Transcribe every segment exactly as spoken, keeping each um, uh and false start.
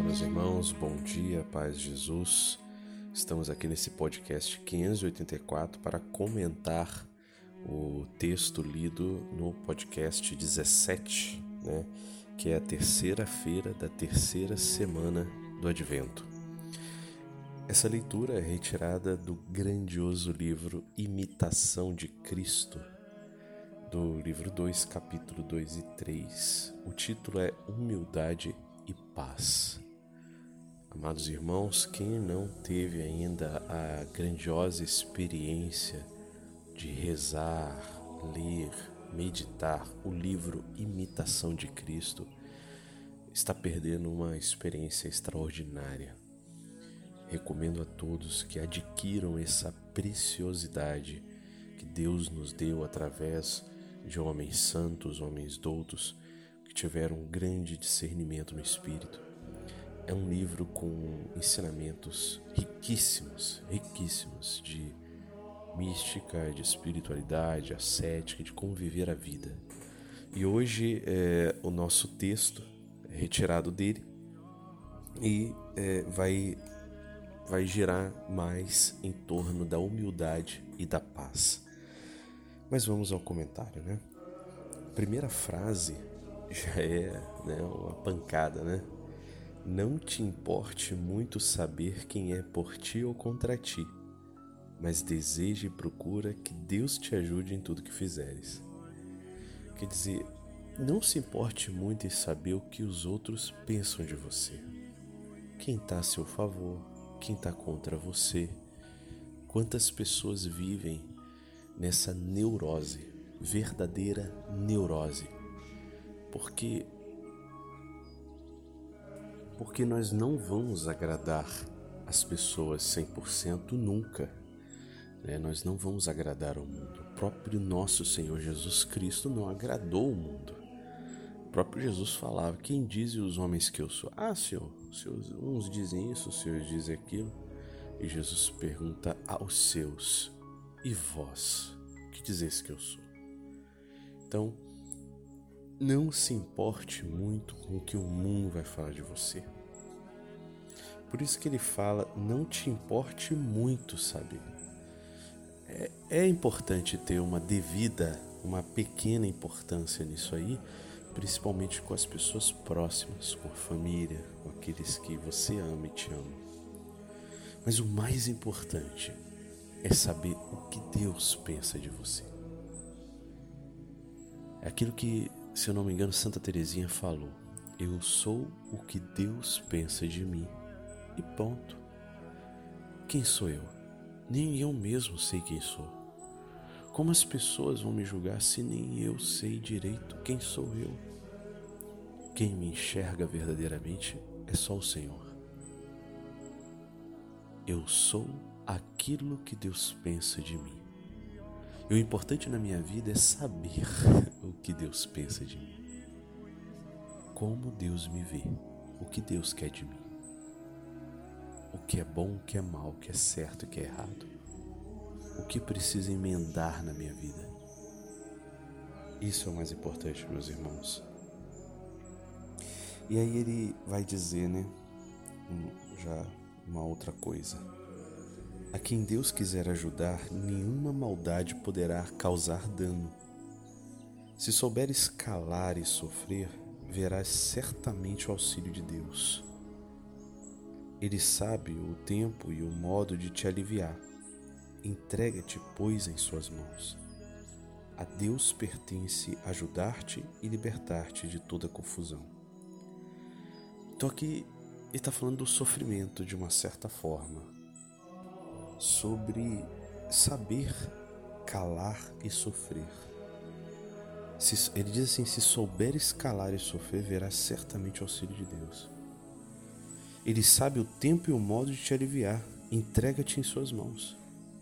meus irmãos, bom dia, paz de Jesus. Estamos aqui nesse podcast quinhentos e oitenta e quatro para comentar o texto lido no podcast dezessete, né, que é a terceira-feira da terceira semana do Advento. Essa leitura é retirada do grandioso livro Imitação de Cristo, do livro dois, capítulo dois e três. O título é Humildade e Paz. Amados irmãos, quem não teve ainda a grandiosa experiência de rezar, ler, meditar o livro Imitação de Cristo, está perdendo uma experiência extraordinária. Recomendo a todos que adquiram essa preciosidade que Deus nos deu através de homens santos, homens doutos, que tiveram um grande discernimento no Espírito. É um livro com ensinamentos riquíssimos, riquíssimos de mística, de espiritualidade, ascética, de como viver a vida. E hoje é, o nosso texto é retirado dele e é, vai, vai girar mais em torno da humildade e da paz. Mas vamos ao comentário, né? A primeira frase já é, né, uma pancada, né? Não te importe muito saber quem é por ti ou contra ti, mas deseja e procura que Deus te ajude em tudo que fizeres. Quer dizer, não se importe muito em saber o que os outros pensam de você. Quem está a seu favor, quem está contra você. Quantas pessoas vivem nessa neurose, verdadeira neurose, porque porque nós não vamos agradar as pessoas cem por cento nunca, né? Nós não vamos agradar ao mundo. O próprio nosso Senhor Jesus Cristo não agradou o mundo. O próprio Jesus falava: quem dizem os homens que eu sou? Ah, Senhor, uns dizem isso, os senhores dizem aquilo. E Jesus pergunta aos seus: e vós, que dizeis que eu sou? Então, não se importe muito com o que o mundo vai falar de você. Por isso que ele fala, não te importe muito, sabe? É, é importante ter uma devida, uma pequena importância nisso aí, principalmente com as pessoas próximas, com a família, com aqueles que você ama e te ama. Mas o mais importante é saber o que Deus pensa de você. É aquilo que, se eu não me engano, Santa Teresinha falou: eu sou o que Deus pensa de mim. E ponto. Quem sou eu? Nem eu mesmo sei quem sou. Como as pessoas vão me julgar se nem eu sei direito quem sou eu? Quem me enxerga verdadeiramente é só o Senhor. Eu sou aquilo que Deus pensa de mim. E o importante na minha vida é saber o que Deus pensa de mim. Como Deus me vê, o que Deus quer de mim. O que é bom, o que é mal, o que é certo, o que é errado. O que precisa emendar na minha vida. Isso é o mais importante, meus irmãos. E aí ele vai dizer, né, já uma outra coisa. A quem Deus quiser ajudar, nenhuma maldade poderá causar dano. Se souberes calar e sofrer, verás certamente o auxílio de Deus. Ele sabe o tempo e o modo de te aliviar. Entrega-te, pois, em suas mãos. A Deus pertence ajudar-te e libertar-te de toda confusão. Então aqui ele está falando do sofrimento de uma certa forma, sobre saber calar e sofrer. Se, ele diz assim, se souberes calar e sofrer, verás certamente o auxílio de Deus. Ele sabe o tempo e o modo de te aliviar. Entrega-te em suas mãos.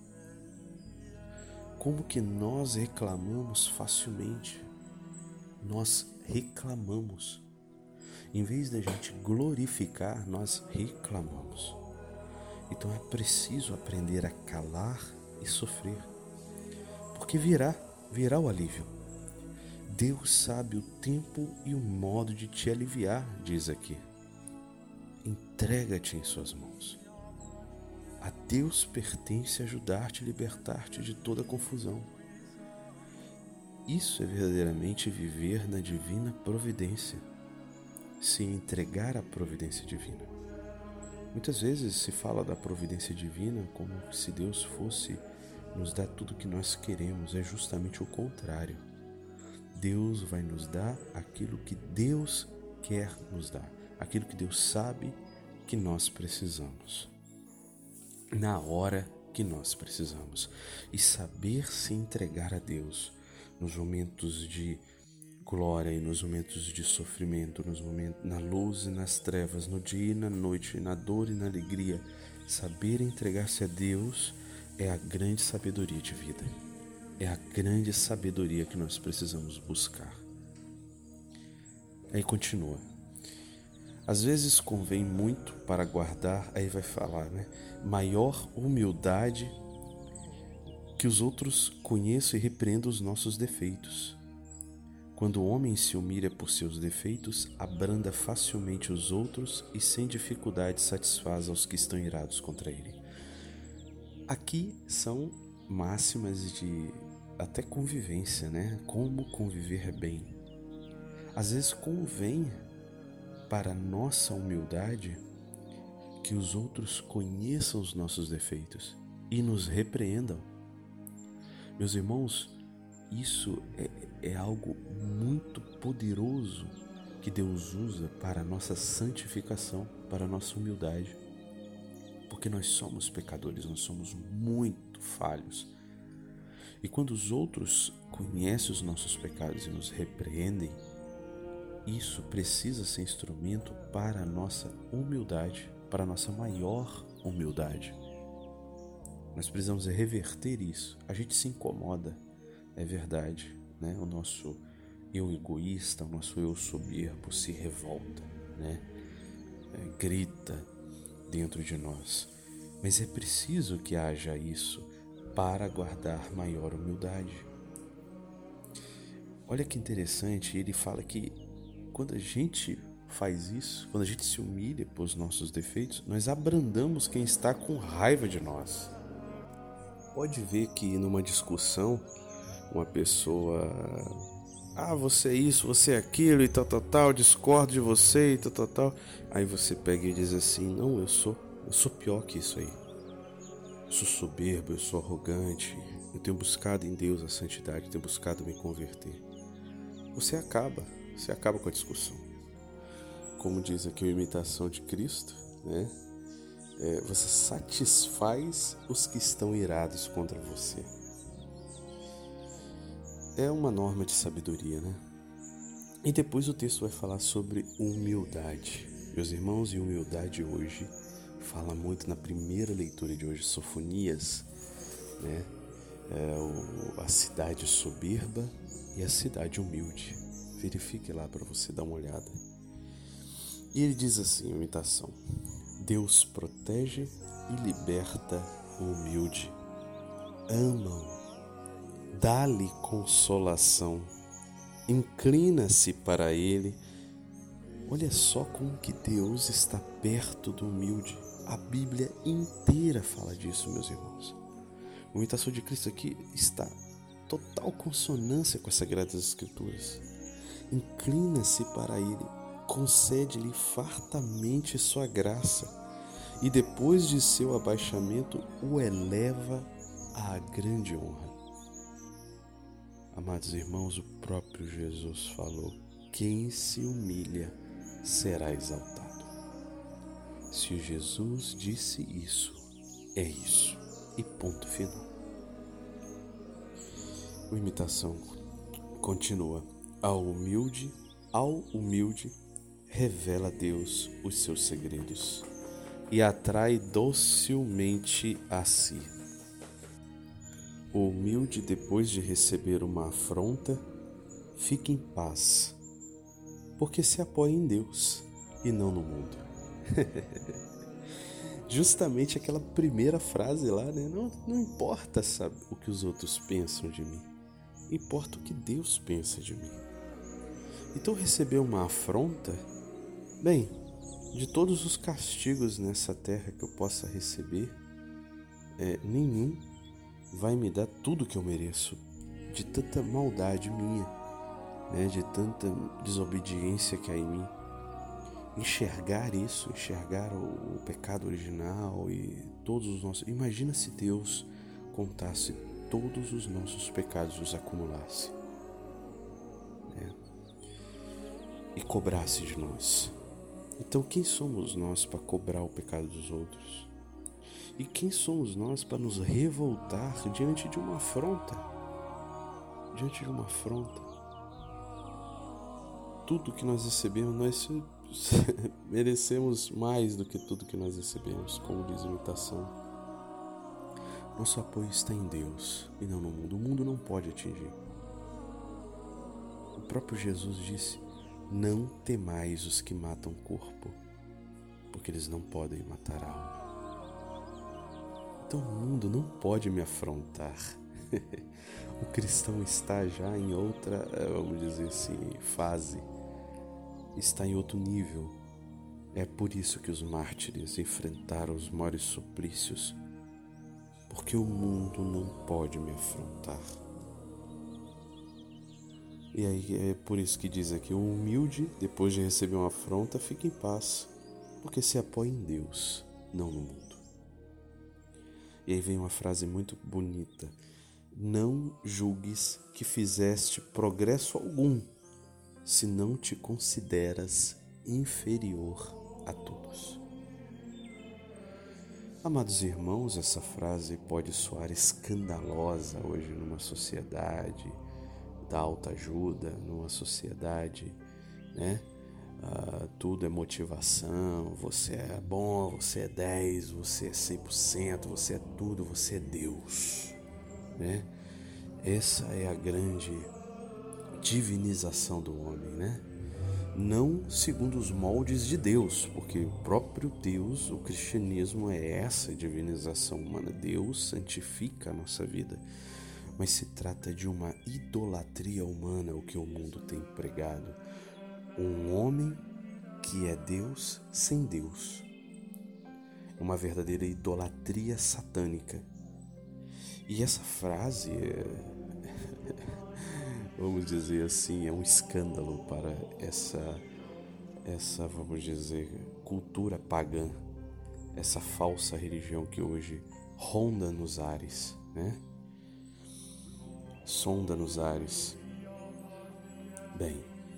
Como que nós reclamamos facilmente? Nós reclamamos. Em vez da gente glorificar, nós reclamamos. Então é preciso aprender a calar e sofrer. Porque virá, virá o alívio. Deus sabe o tempo e o modo de te aliviar, diz aqui. entrega-te em suas mãos. A Deus pertence ajudar-te e libertar-te de toda confusão. Isso é verdadeiramente viver na divina providência, se entregar à providência divina. Muitas vezes se fala da providência divina como se Deus fosse nos dar tudo o que nós queremos. É justamente o contrário. Deus vai nos dar aquilo que Deus quer nos dar, aquilo que Deus sabe que nós precisamos, na hora que nós precisamos. E saber se entregar a Deus nos momentos de glória e nos momentos de sofrimento, nos momentos, na luz e nas trevas, no dia e na noite, na dor e na alegria. Saber entregar-se a Deus é a grande sabedoria de vida. É a grande sabedoria que nós precisamos buscar. Aí continua. Às vezes convém muito para guardar, aí vai falar, né? Maior humildade que os outros conheçam e repreendam os nossos defeitos. Quando o homem se humilha por seus defeitos, abranda facilmente os outros e sem dificuldade satisfaz aos que estão irados contra ele. Aqui são máximas de até convivência, né? Como conviver bem. Às vezes convém para nossa humildade que os outros conheçam os nossos defeitos e nos repreendam. Meus irmãos, isso é, é algo muito poderoso que Deus usa para a nossa santificação, para a nossa humildade. Porque nós somos pecadores, nós somos muito falhos. E quando os outros conhecem os nossos pecados e nos repreendem, isso precisa ser instrumento para a nossa humildade, para a nossa maior humildade. Nós precisamos reverter isso. A gente se incomoda, é verdade, né? O nosso eu egoísta, o nosso eu soberbo se revolta, né? É, grita dentro de nós. Mas é preciso que haja isso para guardar maior humildade. Olha que interessante, ele fala que quando a gente faz isso, quando a gente se humilha por os nossos defeitos, nós abrandamos quem está com raiva de nós. Pode ver que numa discussão, uma pessoa... Ah, você é isso, você é aquilo e tal, tal, tal, discordo de você e tal, tal, tal. Aí você pega e diz assim, não, eu sou, eu sou pior que isso aí. Eu sou soberbo, eu sou arrogante, eu tenho buscado em Deus a santidade, tenho buscado me converter. Você acaba, você acaba com a discussão. Como diz aqui a imitação de Cristo, né? É, você satisfaz os que estão irados contra você. É uma norma de sabedoria, né? E depois o texto vai falar sobre humildade. Meus irmãos, e humildade hoje fala muito na primeira leitura de hoje, Sofonias, né? É o, a cidade soberba e a cidade humilde. Verifique lá para você dar uma olhada. E ele diz assim, em imitação: Deus protege e liberta o humilde. Ama-o, dá-lhe consolação, inclina-se para ele. Olha só como que Deus está perto do humilde. A Bíblia inteira fala disso, meus irmãos. A imitação de Cristo aqui está em total consonância com as Sagradas Escrituras. Inclina-se para ele, concede-lhe fartamente sua graça e depois de seu abaixamento o eleva à grande honra. Amados irmãos, o próprio Jesus falou: quem se humilha será exaltado. Se Jesus disse isso, é isso, e ponto final. A imitação continua: ao humilde, ao humilde revela Deus os seus segredos e atrai docilmente a si. O humilde, depois de receber uma afronta, fica em paz, porque se apoia em Deus e não no mundo. Justamente aquela primeira frase lá, né? Não, não importa, sabe, o que os outros pensam de mim, importa o que Deus pensa de mim. Então receber uma afronta, bem, de todos os castigos nessa terra que eu possa receber, é, nenhum vai me dar tudo que eu mereço, de tanta maldade minha, né, de tanta desobediência que há em mim. Enxergar isso, enxergar o, o pecado original e todos os nossos... Imagina se Deus contasse todos os nossos pecados e os acumulasse, né, e cobrasse de nós. Então quem somos nós para cobrar o pecado dos outros? E quem somos nós para nos revoltar diante de uma afronta? Diante de uma afronta. Tudo que nós recebemos, nós merecemos mais do que tudo que nós recebemos, como diz a imitação. Nosso apoio está em Deus e não no mundo. O mundo não pode atingir. O próprio Jesus disse: não temais os que matam o corpo, porque eles não podem matar a alma. Então o mundo não pode me afrontar. O cristão está já em outra, vamos dizer assim, fase. Está em outro nível. É por isso que os mártires enfrentaram os maiores suplícios, porque o mundo não pode me afrontar. E aí é por isso que diz aqui: o humilde, depois de receber uma afronta, fica em paz, porque se apoia em Deus, não no mundo. E aí vem uma frase muito bonita: não julgues que fizeste progresso algum, se não te consideras inferior a todos. Amados irmãos, essa frase pode soar escandalosa hoje numa sociedade da autoajuda, numa sociedade, né? Ah, tudo é motivação, você é bom, você é dez, você é cem por cento, você é tudo, você é Deus, né? Essa é a grande divinização do homem, né? Não segundo os moldes de Deus, porque o próprio Deus, o cristianismo é essa divinização humana. Deus santifica a nossa vida, mas se trata de uma idolatria humana, o que o mundo tem pregado. Um homem que é Deus sem Deus. É uma verdadeira idolatria satânica. E essa frase é... vamos dizer assim, é um escândalo para essa, essa, vamos dizer, cultura pagã, essa falsa religião que hoje ronda nos ares, né? Sonda nos ares. Bem,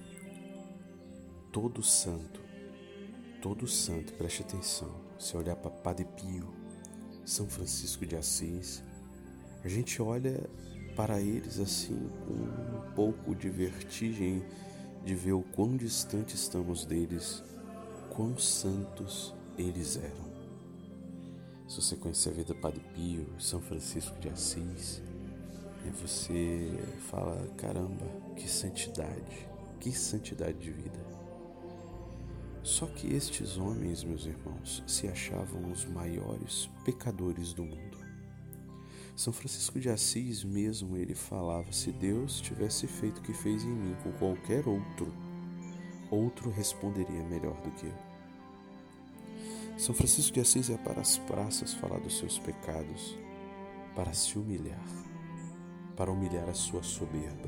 todo santo, todo santo, preste atenção, se olhar para Padre Pio, São Francisco de Assis, a gente olha para eles assim com um pouco de vertigem de ver o quão distante estamos deles, quão santos eles eram. Se você conhecer a vida do Padre Pio, São Francisco de Assis, você fala: caramba, que santidade, que santidade de vida. Só que estes homens, meus irmãos, se achavam os maiores pecadores do mundo. São Francisco de Assis mesmo, ele falava: se Deus tivesse feito o que fez em mim com qualquer outro, outro responderia melhor do que eu. São Francisco de Assis ia para as praças falar dos seus pecados, para se humilhar, para humilhar a sua soberba.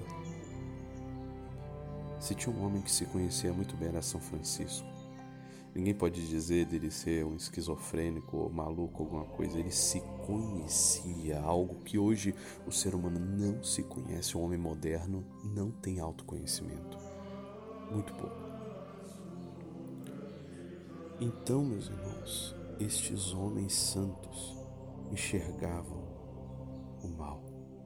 Se tinha um homem que se conhecia muito bem, era São Francisco. Ninguém pode dizer dele ser um esquizofrênico ou maluco, alguma coisa. Ele se conhecia, algo que hoje o ser humano não se conhece. O homem moderno não tem autoconhecimento. Muito pouco. Então, meus irmãos, estes homens santos enxergavam o mal.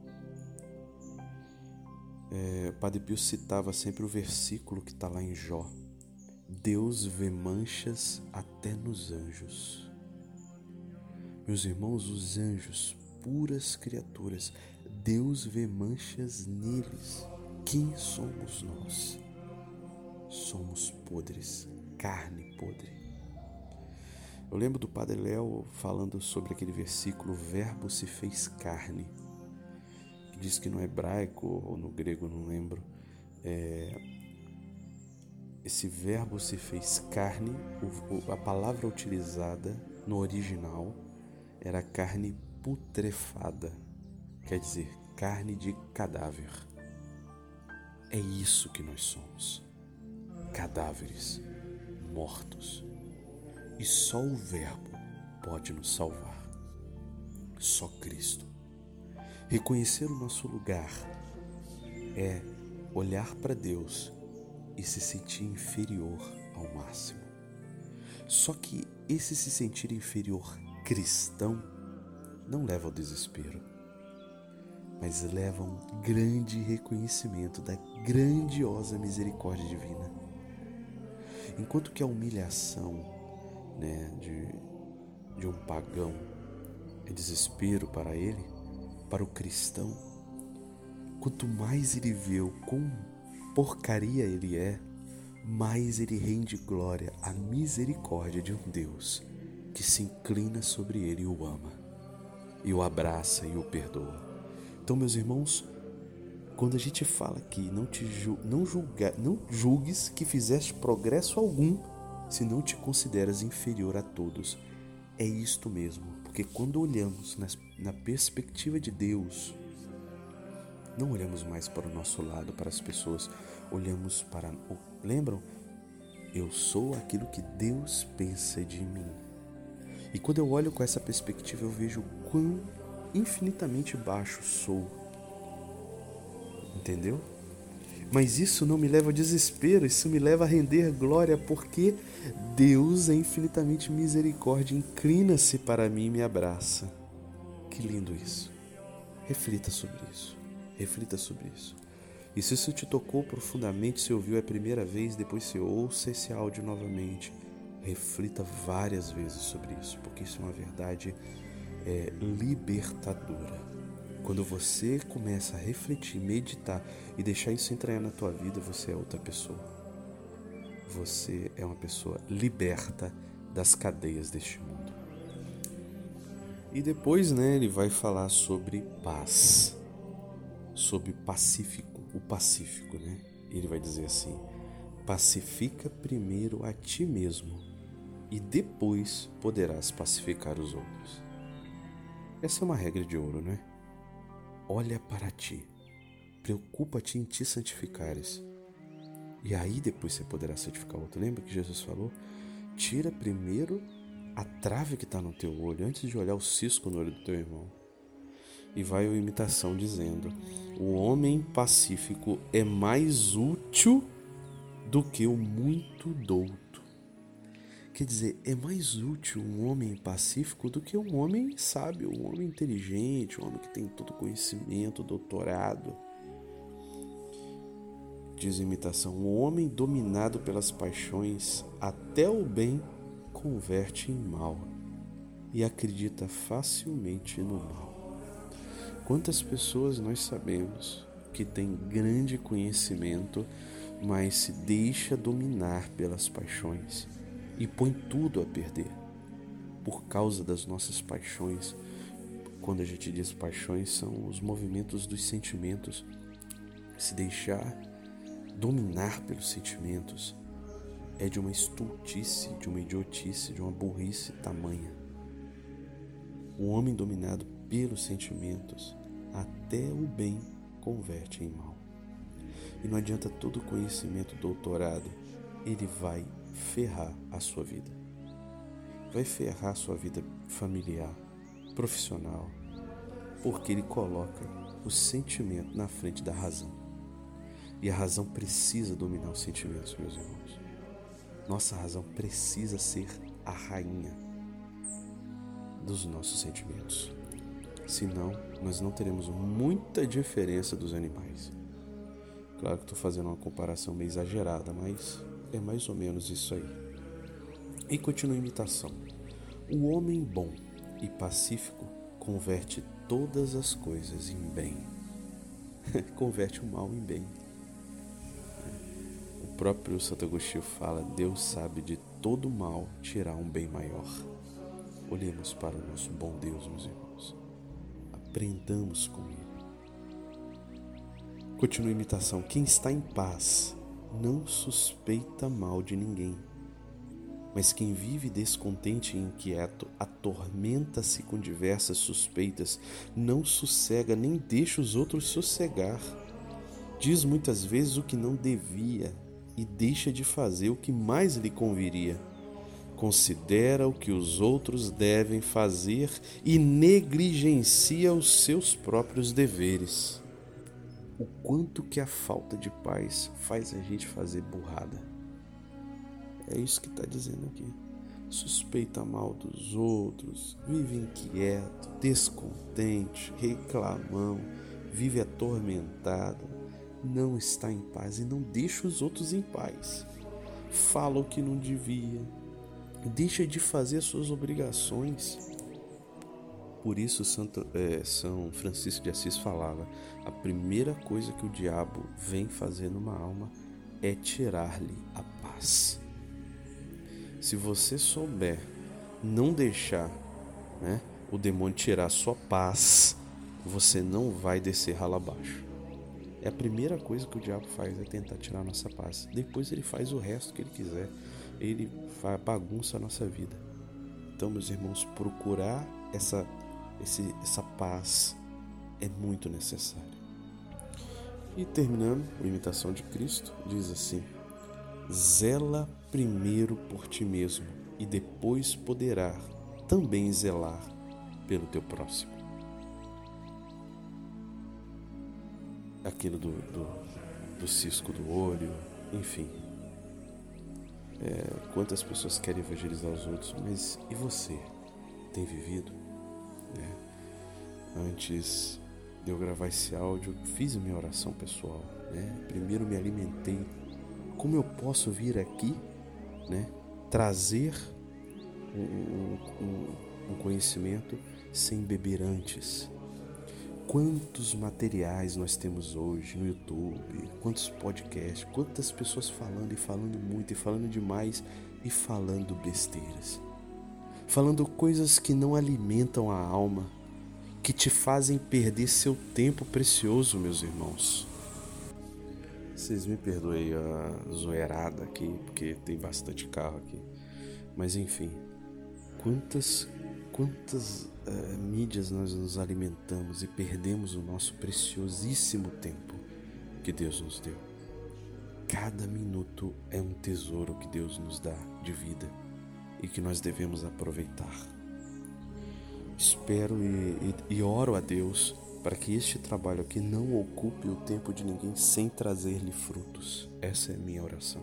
É, Padre Pio citava sempre o versículo que está lá em Jó: Deus vê manchas até nos anjos. Meus irmãos, os anjos, puras criaturas, Deus vê manchas neles. Quem somos nós? Somos podres, carne podre. Eu lembro do Padre Léo falando sobre aquele versículo: o verbo se fez carne, que diz que no hebraico ou no grego, não lembro, é... esse verbo se fez carne, a palavra utilizada no original era carne putrefada, quer dizer, carne de cadáver. É isso que nós somos, cadáveres, mortos. E só o verbo pode nos salvar, só Cristo. Reconhecer o nosso lugar é olhar para Deus e se sentir inferior ao máximo. Só que esse se sentir inferior cristão não leva ao desespero, mas leva a um grande reconhecimento da grandiosa misericórdia divina. Enquanto que a humilhação, né, de, de um pagão é desespero para ele, para o cristão, quanto mais ele vê o quão porcaria ele é, mais ele rende glória à misericórdia de um Deus que se inclina sobre ele e o ama, e o abraça e o perdoa. Então, meus irmãos, quando a gente fala aqui, não, te ju- não, julga, não julgues que fizeste progresso algum se não te consideras inferior a todos. É isto mesmo, porque quando olhamos nas, na perspectiva de Deus, não olhamos mais para o nosso lado, para as pessoas, olhamos para o... Lembram? Eu sou aquilo que Deus pensa de mim. E quando eu olho com essa perspectiva, eu vejo o quão infinitamente baixo sou. Entendeu? Mas isso não me leva ao desespero, isso me leva a render glória, porque Deus é infinitamente misericórdia, inclina-se para mim e me abraça. Que lindo isso. Reflita sobre isso. Reflita sobre isso. E se isso te tocou profundamente, se ouviu a primeira vez, depois se ouça esse áudio novamente. Reflita várias vezes sobre isso, porque isso é uma verdade é, libertadora. Quando você começa a refletir, meditar e deixar isso entrar na tua vida, você é outra pessoa. Você é uma pessoa liberta das cadeias deste mundo. E depois, né, ele vai falar sobre paz, sobre pacífico, o pacífico, né? Ele vai dizer assim: pacifica primeiro a ti mesmo e depois poderás pacificar os outros. Essa é uma regra de ouro, né? Olha para ti, preocupa-te em te santificares, e aí depois você poderá santificar o outro. Lembra que Jesus falou? Tira primeiro a trave que está no teu olho, antes de olhar o cisco no olho do teu irmão. E vai a imitação dizendo: o homem pacífico é mais útil do que o muito douto. Quer dizer, é mais útil um homem pacífico do que um homem sábio, um homem inteligente, um homem que tem todo conhecimento, doutorado. Diz a imitação: o homem dominado pelas paixões, até o bem converte em mal e acredita facilmente no mal. Quantas pessoas nós sabemos que têm grande conhecimento, mas se deixa dominar pelas paixões e põe tudo a perder por causa das nossas paixões. Quando a gente diz paixões, são os movimentos dos sentimentos. Se deixar dominar pelos sentimentos é de uma estultice, de uma idiotice, de uma burrice tamanha. O homem dominado pelos sentimentos, até o bem converte em mal. E não adianta todo conhecimento doutorado, ele vai ferrar a sua vida. Vai ferrar a sua vida familiar, profissional, porque ele coloca o sentimento na frente da razão. E a razão precisa dominar os sentimentos, meus irmãos. Nossa razão precisa ser a rainha dos nossos sentimentos. Senão, nós não teremos muita diferença dos animais. Claro que estou fazendo uma comparação meio exagerada, mas é mais ou menos isso aí. E continua a imitação. O homem bom e pacífico converte todas as coisas em bem. Converte o mal em bem. O próprio Santo Agostinho fala: Deus sabe de todo mal tirar um bem maior. Olhemos para o nosso bom Deus, meus irmãos. Aprendamos com Ele. Continua a imitação. Quem está em paz não suspeita mal de ninguém. Mas quem vive descontente e inquieto atormenta-se com diversas suspeitas, não sossega nem deixa os outros sossegar. Diz muitas vezes o que não devia e deixa de fazer o que mais lhe conviria. Considera o que os outros devem fazer e negligencia os seus próprios deveres. O quanto que a falta de paz faz a gente fazer burrada. É isso que está dizendo aqui. Suspeita mal dos outros, vive inquieto, descontente, reclamão, vive atormentado, não está em paz e não deixa os outros em paz. Fala o que não devia, deixa de fazer as suas obrigações. Por isso Santo, é, São Francisco de Assis falava: a primeira coisa que o diabo vem fazer numa alma é tirar-lhe a paz. Se você souber não deixar, né, o demônio tirar a sua paz, você não vai descer rala abaixo. É a primeira coisa que o diabo faz, é tentar tirar a nossa paz. Depois ele faz o resto que ele quiser. Ele bagunça a nossa vida. Então, meus irmãos, procurar essa, esse, essa paz é muito necessário. E terminando, a imitação de Cristo diz assim: zela primeiro por ti mesmo e depois poderá também zelar pelo teu próximo. Aquilo do, do, do cisco do olho, enfim. É, quantas pessoas querem evangelizar os outros, mas e você? Tem vivido? É. Antes de eu gravar esse áudio, fiz a minha oração pessoal. Né? Primeiro me alimentei. Como eu posso vir aqui, né, trazer um, um, um conhecimento sem beber antes? Quantos materiais nós temos hoje no YouTube, quantos podcasts, quantas pessoas falando e falando muito e falando demais e falando besteiras, falando coisas que não alimentam a alma, que te fazem perder seu tempo precioso, meus irmãos. Vocês me perdoem a zoeirada aqui, porque tem bastante carro aqui. Mas enfim, quantas, quantas uh, mídias nós nos alimentamos e perdemos o nosso preciosíssimo tempo que Deus nos deu. Cada minuto é um tesouro que Deus nos dá de vida e que nós devemos aproveitar. Espero e, e, e oro a Deus para que este trabalho aqui não ocupe o tempo de ninguém sem trazer-lhe frutos. Essa é a minha oração.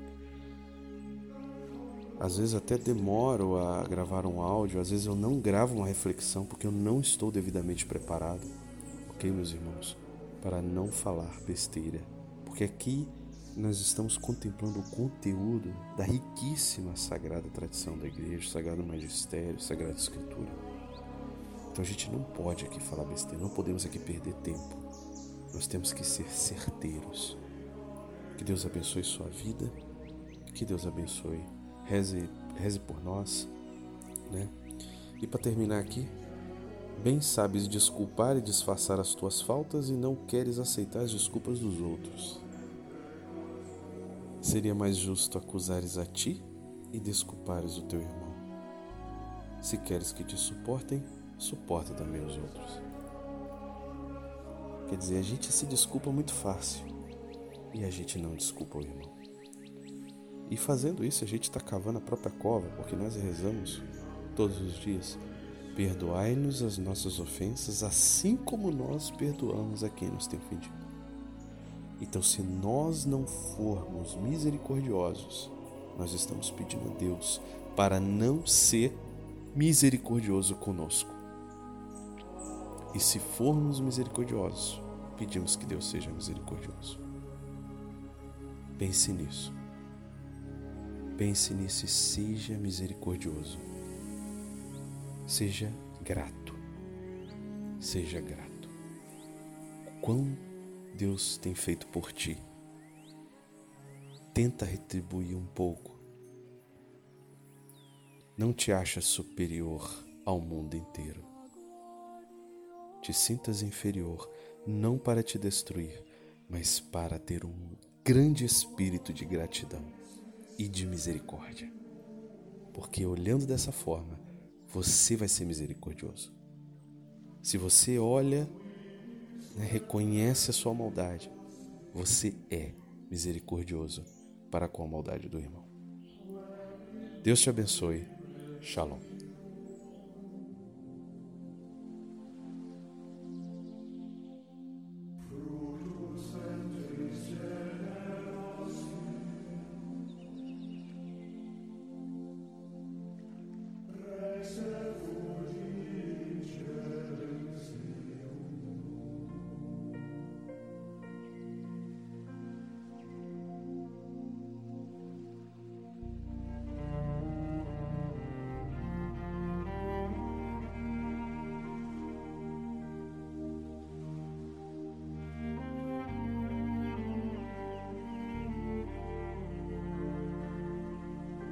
Às vezes até demoro a gravar um áudio, às vezes eu não gravo uma reflexão porque eu não estou devidamente preparado, ok, meus irmãos? Para não falar besteira, porque aqui nós estamos contemplando o conteúdo da riquíssima sagrada tradição da igreja, sagrado magistério, sagrada escritura. Então a gente não pode aqui falar besteira, não podemos aqui perder tempo. Nós temos que ser certeiros. Que Deus abençoe sua vida, que Deus abençoe, reze, reze por nós, né? E para terminar aqui, bem sabes desculpar e disfarçar as tuas faltas e não queres aceitar as desculpas dos outros. Seria mais justo acusares a ti e desculpares o teu irmão. Se queres que te suportem, suporta também os outros. Quer dizer, a gente se desculpa muito fácil e a gente não desculpa o irmão. E fazendo isso a gente está cavando a própria cova, porque nós rezamos todos os dias: perdoai-nos as nossas ofensas, assim como nós perdoamos a quem nos tem ofendido. Então, se nós não formos misericordiosos, nós estamos pedindo a Deus para não ser misericordioso conosco. E se formos misericordiosos, pedimos que Deus seja misericordioso. Pense nisso. Pense nisso e seja misericordioso. Seja grato. Seja grato. Quão Deus tem feito por ti. Tenta retribuir um pouco. Não te achas superior ao mundo inteiro. Te sintas inferior, não para te destruir, mas para ter um grande espírito de gratidão e de misericórdia. Porque olhando dessa forma, você vai ser misericordioso. Se você olha, né, reconhece a sua maldade, você é misericordioso para com a maldade do irmão. Deus te abençoe. Shalom.